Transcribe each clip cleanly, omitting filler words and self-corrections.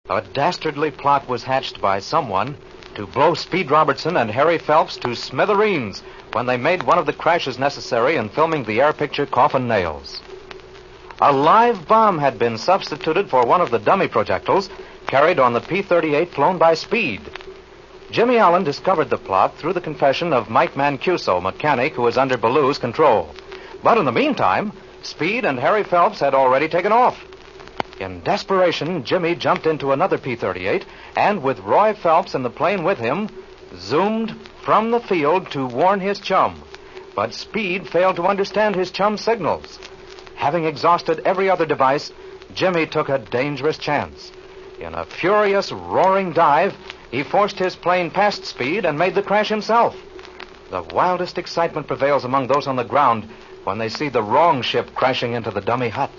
A dastardly plot was hatched by someone to blow Speed Robertson and Harry Phelps to smithereens when they made one of the crashes necessary in filming the air picture Coffin Nails. A live bomb had been substituted for one of the dummy projectiles carried on the P-38 flown by Speed. Jimmy Allen discovered the plot through the confession of Mike Mancuso, mechanic who was under Ballew's control. But in the meantime, Speed and Harry Phelps had already taken off. In desperation, Jimmy jumped into another P-38 and, with Roy Phelps in the plane with him, zoomed from the field to warn his chum. But Speed failed to understand his chum's signals. Having exhausted every other device, Jimmy took a dangerous chance. In a furious, roaring dive, he forced his plane past Speed and made the crash himself. The wildest excitement prevails among those on the ground when they see the wrong ship crashing into the dummy hut.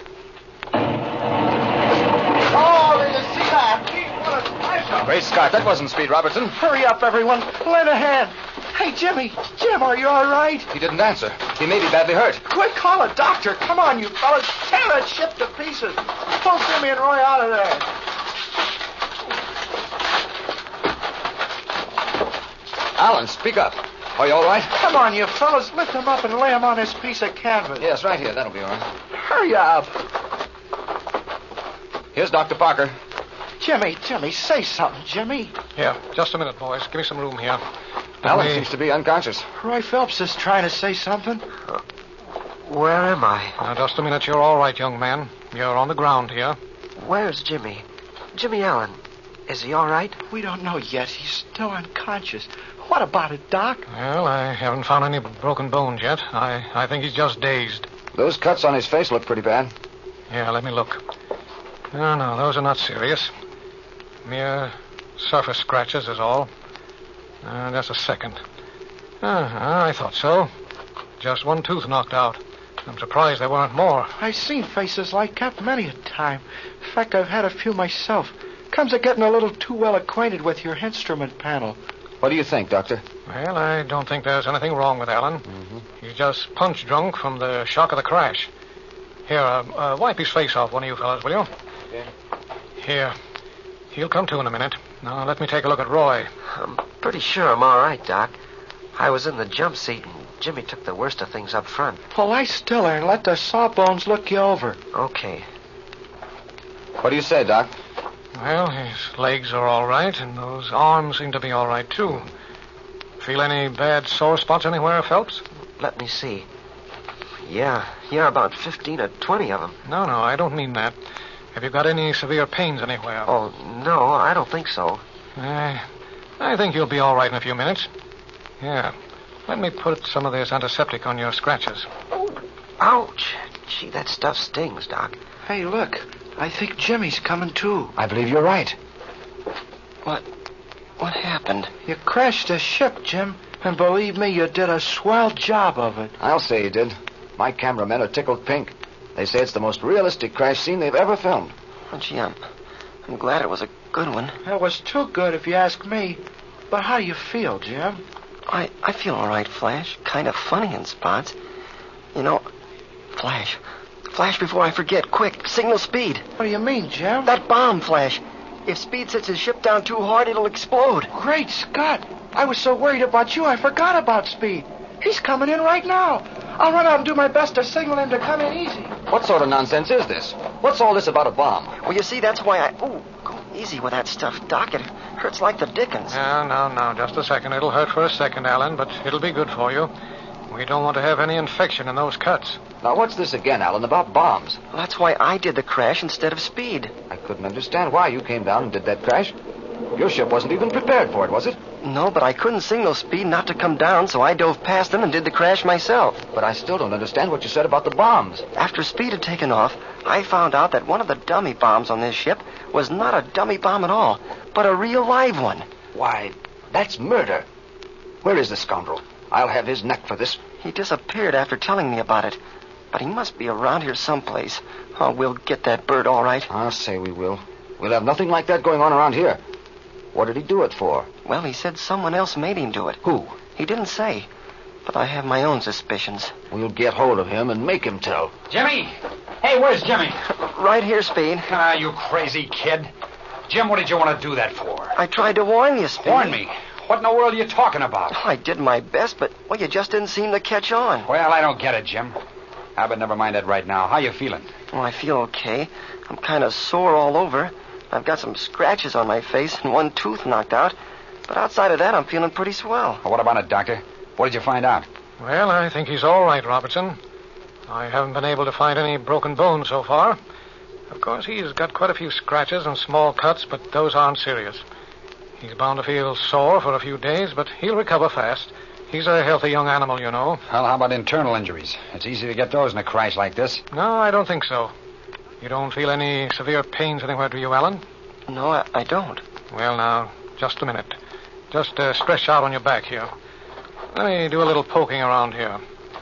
Great Scott, that wasn't Speed Robertson. Hurry up, everyone. Lend a hand. Hey, Jimmy. Jim, are you all right? He didn't answer. He may be badly hurt. Quick, call a doctor. Come on, you fellas. Tear that ship to pieces. Pull Jimmy and Roy out of there. Alan, speak up. Are you all right? Come on, you fellas. Lift him up and lay him on this piece of canvas. Yes, right here. That'll be all right. Hurry up. Here's Dr. Parker. Jimmy, say something, Jimmy. Here, just a minute, boys. Give me some room here. Alan seems to be unconscious. Roy Phelps is trying to say something. Where am I? Now, just a minute. You're all right, young man. You're on the ground here. Where's Jimmy? Jimmy Allen. Is he all right? We don't know yet. He's still unconscious. What about it, Doc? Well, I haven't found any broken bones yet. I think he's just dazed. Those cuts on his face look pretty bad. Yeah, let me look. No, those are not serious. Mere surface scratches is all. Just a second. I thought so. Just one tooth knocked out. I'm surprised there weren't more. I've seen faces like that many a time. In fact, I've had a few myself. Comes of getting a little too well acquainted with your instrument panel. What do you think, Doctor? Well, I don't think there's anything wrong with Alan. Mm-hmm. He's just punch drunk from the shock of the crash. Here, wipe his face off, one of you fellas, will you? Yeah. Here. He'll come to in a minute. Now, let me take a look at Roy. I'm pretty sure I'm all right, Doc. I was in the jump seat, and Jimmy took the worst of things up front. Well, lie still there and let the sawbones look you over. Okay. What do you say, Doc? Well, his legs are all right, and those arms seem to be all right, too. Feel any bad sore spots anywhere, Phelps? Let me see. Yeah, about 15 or 20 of them. No, I don't mean that. Have you got any severe pains anywhere? Oh, no, I don't think so. I think you'll be all right in a few minutes. Yeah. Let me put some of this antiseptic on your scratches. Oh, ouch. Gee, that stuff stings, Doc. Hey, look. I think Jimmy's coming too. I believe you're right. What happened? You crashed a ship, Jim. And believe me, you did a swell job of it. I'll say you did. My cameramen are tickled pink. They say it's the most realistic crash scene they've ever filmed. Oh, gee, I'm glad it was a good one. That was too good, if you ask me. But how do you feel, Jim? I feel all right, Flash. Kind of funny in spots. You know, Flash, before I forget, quick, signal Speed. What do you mean, Jim? That bomb, Flash. If Speed sets his ship down too hard, it'll explode. Great Scott. I was so worried about you, I forgot about Speed. He's coming in right now. I'll run out and do my best to signal him to come in easy. What sort of nonsense is this? What's all this about a bomb? Well, you see, that's why go easy with that stuff, Doc. It hurts like the dickens. No, just a second. It'll hurt for a second, Alan, but it'll be good for you. We don't want to have any infection in those cuts. Now, what's this again, Alan, about bombs? Well, that's why I did the crash instead of Speed. I couldn't understand why you came down and did that crash. Your ship wasn't even prepared for it, was it? No, but I couldn't signal Speed not to come down, so I dove past him and did the crash myself. But I still don't understand what you said about the bombs. After Speed had taken off, I found out that one of the dummy bombs on this ship was not a dummy bomb at all, but a real live one. Why, that's murder. Where is the scoundrel? I'll have his neck for this. He disappeared after telling me about it. But he must be around here someplace. Oh, we'll get that bird all right. I'll say we will. We'll have nothing like that going on around here. What did he do it for? Well, he said someone else made him do it. Who? He didn't say. But I have my own suspicions. We'll get hold of him and make him tell. Jimmy! Hey, where's Jimmy? Right here, Speed. You crazy kid. Jim, what did you want to do that for? I tried to warn you, Speed. Warn me? What in the world are you talking about? I did my best, but, well, you just didn't seem to catch on. Well, I don't get it, Jim. But never mind that right now. How you feeling? Well, I feel okay. I'm kind of sore all over. I've got some scratches on my face and one tooth knocked out. But outside of that, I'm feeling pretty swell. Well, what about it, Doctor? What did you find out? Well, I think he's all right, Robertson. I haven't been able to find any broken bones so far. Of course, he's got quite a few scratches and small cuts, but those aren't serious. He's bound to feel sore for a few days, but he'll recover fast. He's a healthy young animal, you know. Well, how about internal injuries? It's easy to get those in a crash like this. No, I don't think so. You don't feel any severe pains anywhere, do you, Alan? No, I don't. Well, now, just a minute. Just stretch out on your back here. Let me do a little poking around here.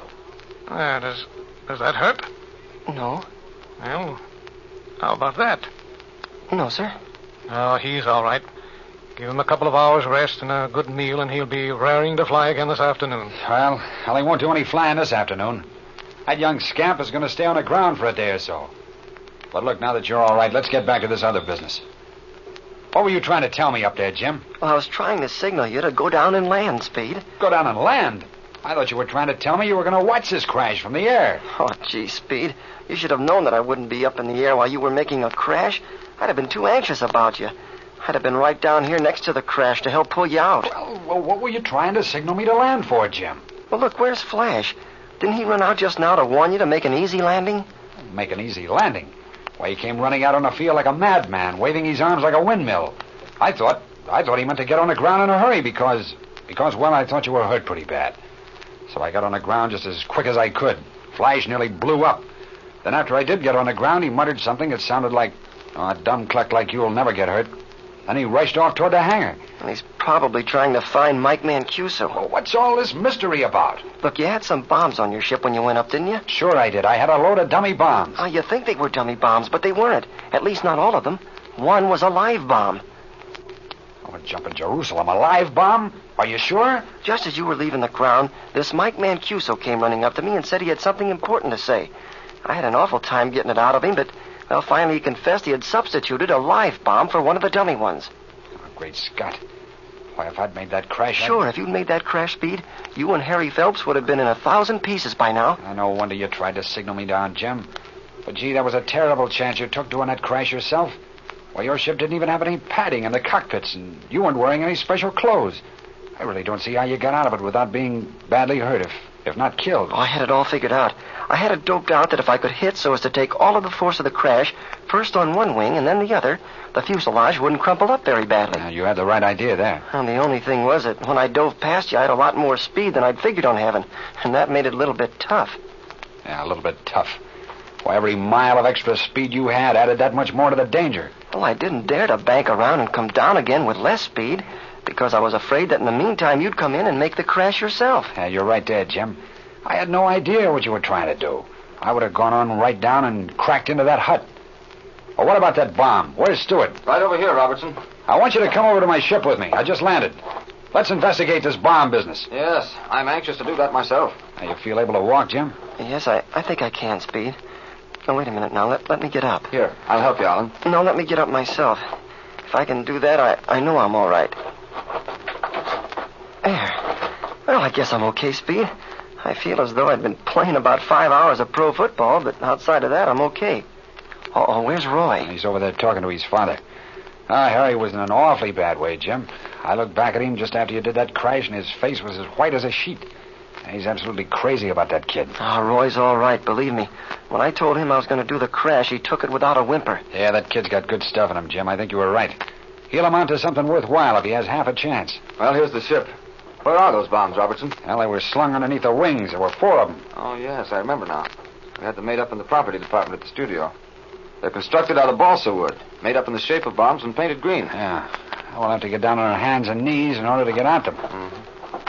There, does that hurt? No. Well, how about that? No, sir. Oh, he's all right. Give him a couple of hours' rest and a good meal, and he'll be raring to fly again this afternoon. Well, he won't do any flying this afternoon. That young scamp is going to stay on the ground for a day or so. But look, now that you're all right, let's get back to this other business. What were you trying to tell me up there, Jim? Well, I was trying to signal you to go down and land, Speed. Go down and land? I thought you were trying to tell me you were going to watch this crash from the air. Oh, gee, Speed. You should have known that I wouldn't be up in the air while you were making a crash. I'd have been too anxious about you. I'd have been right down here next to the crash to help pull you out. Well, what were you trying to signal me to land for, Jim? Well, look, where's Flash? Didn't he run out just now to warn you to make an easy landing? Make an easy landing? Why, he came running out on the field like a madman, waving his arms like a windmill. I thought he meant to get on the ground in a hurry because, well, I thought you were hurt pretty bad. So I got on the ground just as quick as I could. Flash nearly blew up. Then after I did get on the ground, he muttered something that sounded like, a dumb cluck like you'll never get hurt. Then he rushed off toward the hangar. Well, he's probably trying to find Mike Mancuso. Well, what's all this mystery about? Look, you had some bombs on your ship when you went up, didn't you? Sure I did. I had a load of dummy bombs. Oh, you think they were dummy bombs, but they weren't. At least not all of them. One was a live bomb. Oh, jumping Jerusalem. A live bomb? Are you sure? Just as you were leaving the ground, this Mike Mancuso came running up to me and said he had something important to say. I had an awful time getting it out of him, but, well, finally he confessed he had substituted a live bomb for one of the dummy ones. Oh, great Scott. Why, if I'd made that crash... Sure, if you'd made that crash, Speed, you and Harry Phelps would have been in 1,000 pieces by now. No wonder you tried to signal me down, Jim. But, gee, that was a terrible chance you took doing that crash yourself. Why, your ship didn't even have any padding in the cockpits, and you weren't wearing any special clothes. I really don't see how you got out of it without being badly hurt, if not killed. Oh, I had it all figured out. I had it doped out that if I could hit so as to take all of the force of the crash, first on one wing and then the other, the fuselage wouldn't crumple up very badly. You had the right idea there. And the only thing was that when I dove past you, I had a lot more speed than I'd figured on having, and that made it a little bit tough. Yeah, a little bit tough. Why, every mile of extra speed you had added that much more to the danger. Well, I didn't dare to bank around and come down again with less speed, because I was afraid that in the meantime you'd come in and make the crash yourself. Yeah, you're right there, Jim. I had no idea what you were trying to do. I would have gone on right down and cracked into that hut. Well, what about that bomb? Where's Stewart? Right over here, Robertson. I want you to come over to my ship with me. I just landed. Let's investigate this bomb business. Yes, I'm anxious to do that myself. Now, you feel able to walk, Jim? Yes, I think I can, Speed. Oh, wait a minute now. Let me get up. Here, I'll help you, Alan. No, let me get up myself. If I can do that, I know I'm all right. There. Well, I guess I'm okay, Speed. I feel as though I'd been playing about 5 hours of pro football, but outside of that, I'm okay. Oh, where's Roy? He's over there talking to his father. Harry was in an awfully bad way, Jim. I looked back at him just after you did that crash, and his face was as white as a sheet. He's absolutely crazy about that kid. Roy's all right, believe me. When I told him I was going to do the crash, he took it without a whimper. Yeah, that kid's got good stuff in him, Jim. I think you were right. He'll amount to something worthwhile if he has half a chance. Well, here's the ship. Where are those bombs, Robertson? Well, they were slung underneath the wings. There were 4 of them. Oh, yes, I remember now. We had them made up in the property department at the studio. They're constructed out of balsa wood, made up in the shape of bombs and painted green. Yeah. We'll have to get down on our hands and knees in order to get at them. Mm-hmm.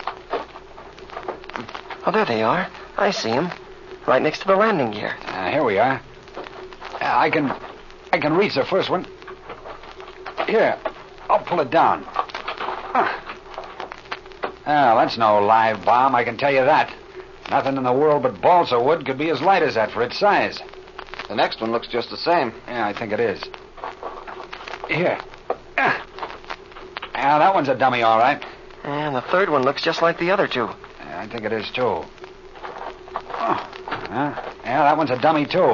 Oh, there they are. I see them. Right next to the landing gear. Here we are. I can reach the first one. Here, I'll pull it down. Well, that's no live bomb, I can tell you that. Nothing in the world but balsa wood could be as light as that for its size. The next one looks just the same. Yeah, I think it is. Here, Yeah, that one's a dummy, all right. And the third one looks just like the other two. Yeah, I think it is, too. Yeah, that one's a dummy, too.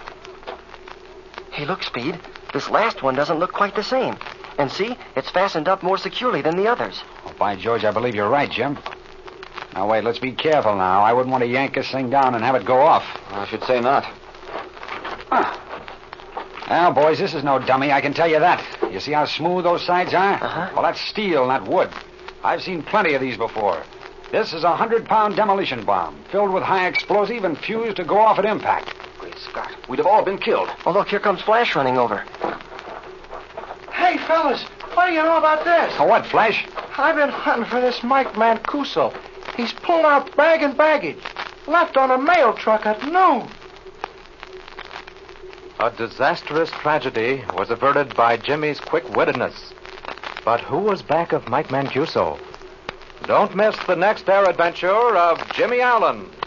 Hey, look, Speed. This last one doesn't look quite the same. And see, it's fastened up more securely than the others. Oh, by George, I believe you're right, Jim. Now, wait, let's be careful now. I wouldn't want to yank this thing down and have it go off. I should say not. Now, boys, this is no dummy, I can tell you that. You see how smooth those sides are? Uh-huh. Well, that's steel, not wood. I've seen plenty of these before. This is a 100-pound demolition bomb, filled with high explosive and fused to go off at impact. Great Scott. We'd have all been killed. Oh, look, here comes Flash running over. Hey, fellas, what do you know about this? Oh, what, Flash? I've been hunting for this Mike Mancuso. He's pulled out bag and baggage. Left on a mail truck at noon. A disastrous tragedy was averted by Jimmy's quick-wittedness. But who was back of Mike Mancuso? Don't miss the next air adventure of Jimmy Allen.